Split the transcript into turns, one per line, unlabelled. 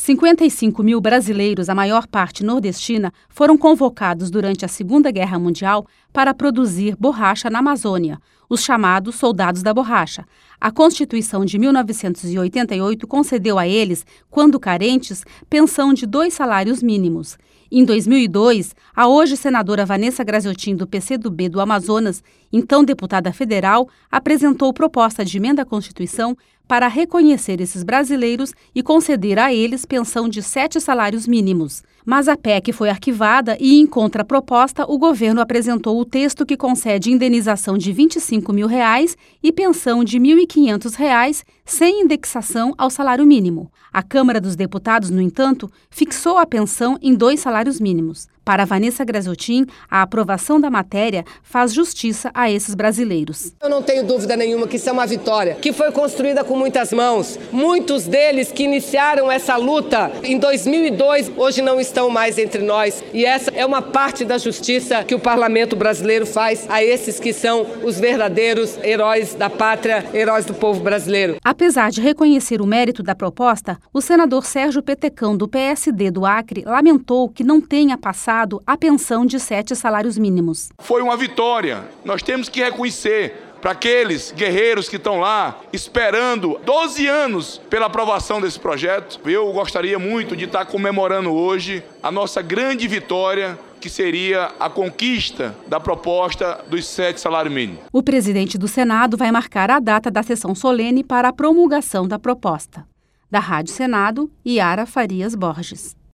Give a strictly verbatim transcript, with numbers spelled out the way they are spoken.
cinquenta e cinco mil brasileiros, a maior parte nordestina, foram convocados durante a Segunda Guerra Mundial para produzir borracha na Amazônia, os chamados soldados da borracha. A Constituição de mil novecentos e oitenta e oito concedeu a eles, quando carentes, pensão de dois salários mínimos. Em dois mil e dois, a hoje senadora Vanessa Graziotin, do P C do B do Amazonas, então deputada federal, apresentou proposta de emenda à Constituição para reconhecer esses brasileiros e conceder a eles pensão de sete salários mínimos. Mas a P E C foi arquivada e, em contraproposta, o governo apresentou o texto que concede indenização de vinte e cinco mil reais e pensão de mil e quinhentos reais, sem indexação ao salário mínimo. A Câmara dos Deputados, no entanto, fixou a pensão em dois salários mínimos. Para Vanessa Graziotin, a aprovação da matéria faz justiça a esses brasileiros.
Eu não tenho dúvida nenhuma que isso é uma vitória, que foi construída com muitas mãos. Muitos deles que iniciaram essa luta em dois mil e dois, hoje não estão mais entre nós. E essa é uma parte da justiça que o parlamento brasileiro faz a esses que são os verdadeiros heróis da pátria, heróis do povo brasileiro.
Apesar de reconhecer o mérito da proposta, o senador Sérgio Petecão, do P S D do Acre, lamentou que não tenha passado a pensão de sete salários mínimos.
Foi uma vitória. Nós temos que reconhecer para aqueles guerreiros que estão lá esperando doze anos pela aprovação desse projeto. Eu gostaria muito de estar comemorando hoje a nossa grande vitória, que seria a conquista da proposta dos sete salários mínimos.
O presidente do Senado vai marcar a data da sessão solene para a promulgação da proposta. Da Rádio Senado, Yara Farias Borges.